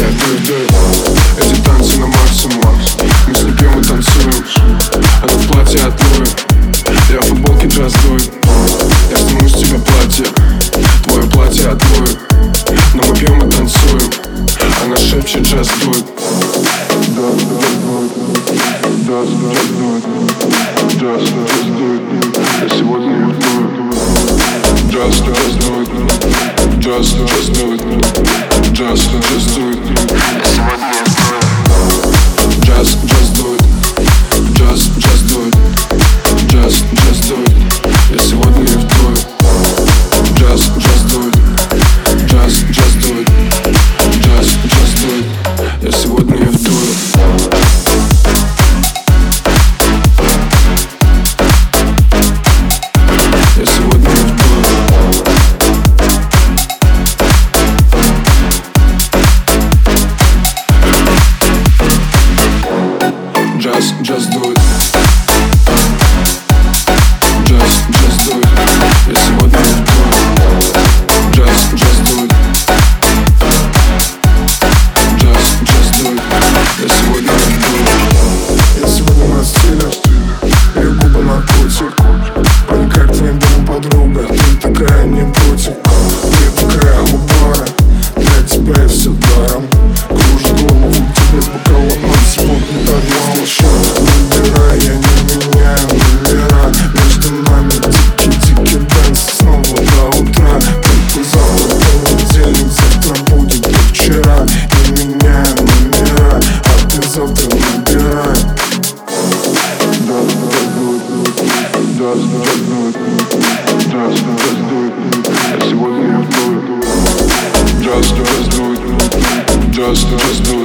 дует. Эти танцы на максимум. Мы с ней пьем и танцуем. Она в платье от Луи, я в футболке джаз дует. Я сниму с тебя платье, твое платье от Луи. Но мы пьем и танцуем. Она шепчет, джаз дует. Джаз дует. Джаз дует. Я сегодня не вдую. Джаз дует. Джаз дует. Джаз дует. Я сегодня не вдую. Джаз дует. Джаз дует. Джаз дует. Я сегодня не вдую. Джаз дует. Джаз дует. Джаз дует. Я сегодня не вдую. Джаз дует. Джаз дует. Я сегодня не вдую. Джаз дует. Джаз дует. Я сегодня не вдую. Я сегодня на стиле, ее губы наркотик. Проникай к твоим домам, подруга, ты такая не против. Ты такая убора, для тебя я все даром. Кружит голову тебе с бокала, но сегодня так мало счет. Набирай, я не меняю номера. Между нами дикий дэнс снова до утра. Только завтра понедельник, завтра будет как вчера. Не меняю номера, а ты завтра набирай. Джаз дует. Я сегодня не вдую. Джаз дует. Джаз дует.